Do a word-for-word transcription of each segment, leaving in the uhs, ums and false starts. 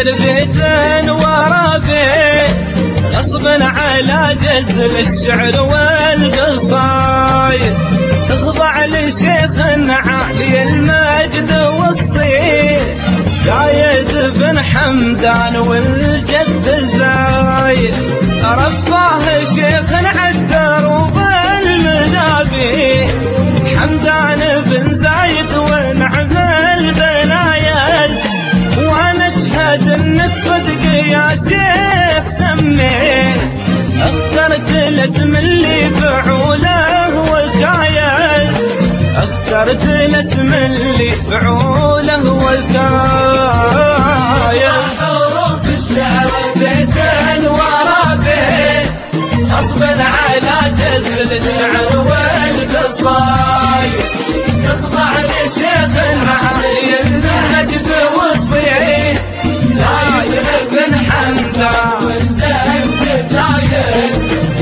الشعر بيت ورا بيت، غصبا على جزل الشعر والقصايد، تخضع لشيخ عالي المجد والصيت، زايد بن حمدان والجد زايد، رفاه شيخ عالدروب المدابي، حمدان بن زايد ونعم البنايد، وانا اشهد انك صدق يا شيخ سميت، اخترت الاسم اللي فعوله وكايد، اخترت الاسم اللي فعوله وكايد. حروف الشعر بيت ورا بيت، غصبا على جزل الشعر والقصايد، تخضع لشيخ عالي المجد والصيت، زايد بن حمدان والجد زايد.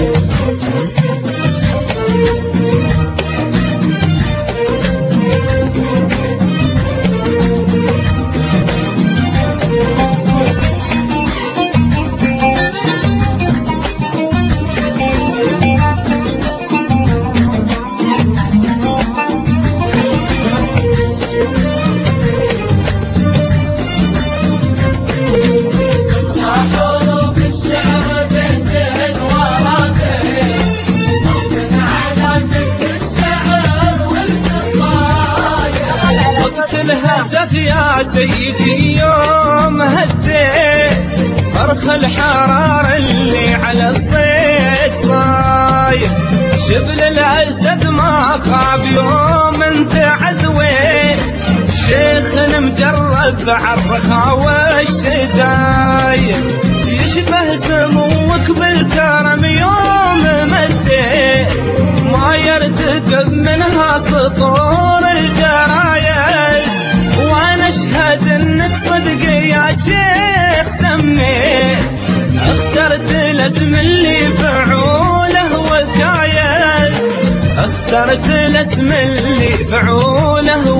الهدف يا سيدي يوم هديت، فرخ الحرار اللي على الصيد صاير، شبل الاسد ما خاب يوم انت عزويت، شيخ مجرب عالرخا والشدايد، يشبه سموك بالكرم يوم مديت، ما يرتكب منها سطور الجرايد، وانا اشهد انك صدق يا شيخ سميت، اخترت الاسم اللي فعوله وكايد، اخترت الاسم اللي فعوله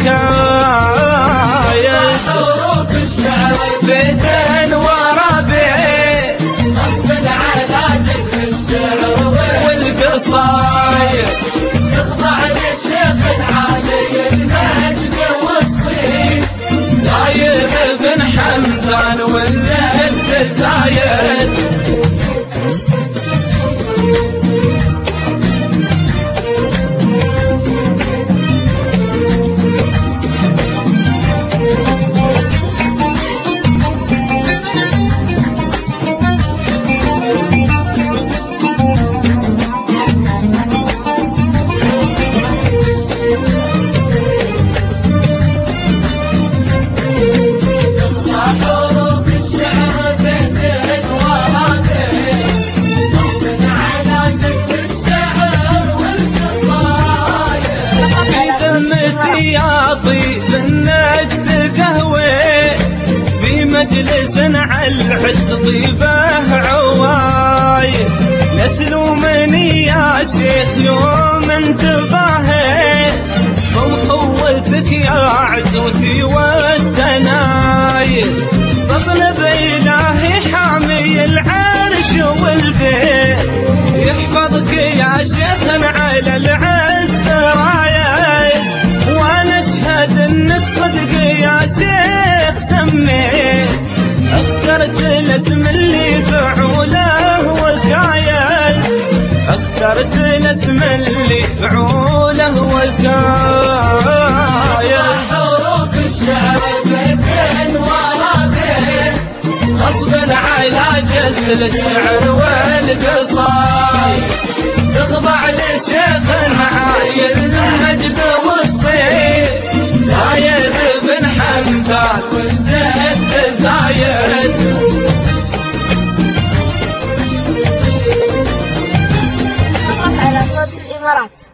وكايد. حروف الشعر بيت ورا بيت، غصبا على جذر الشعر والقصايد، تخضع للشيخ العالي المجد والصيت، زايد بن حمدان والجد زايد. يا طيب النجد قهوة بمجلس على العز طيبه عوايد، لا تلومني يا شيخ يوم انتباهي، بمخوتك يا عزوتي والسنايد، بطلب الهي حامي العرش والبيت، يحفظك يا شيخ على العز رايد، وانا اشهد انك صدق يا شيخ سميت، اخترت الاسم اللي فعوله وكايد، اخترت الاسم اللي فعوله وكايد. حروف الشعر بيت ورا بيت، غصبا على جزل الشعر والقصايد، تخضع لشيخ عالي المجد والصيت، زايد بن حمدان والجد زايد. على صوت الإمارات.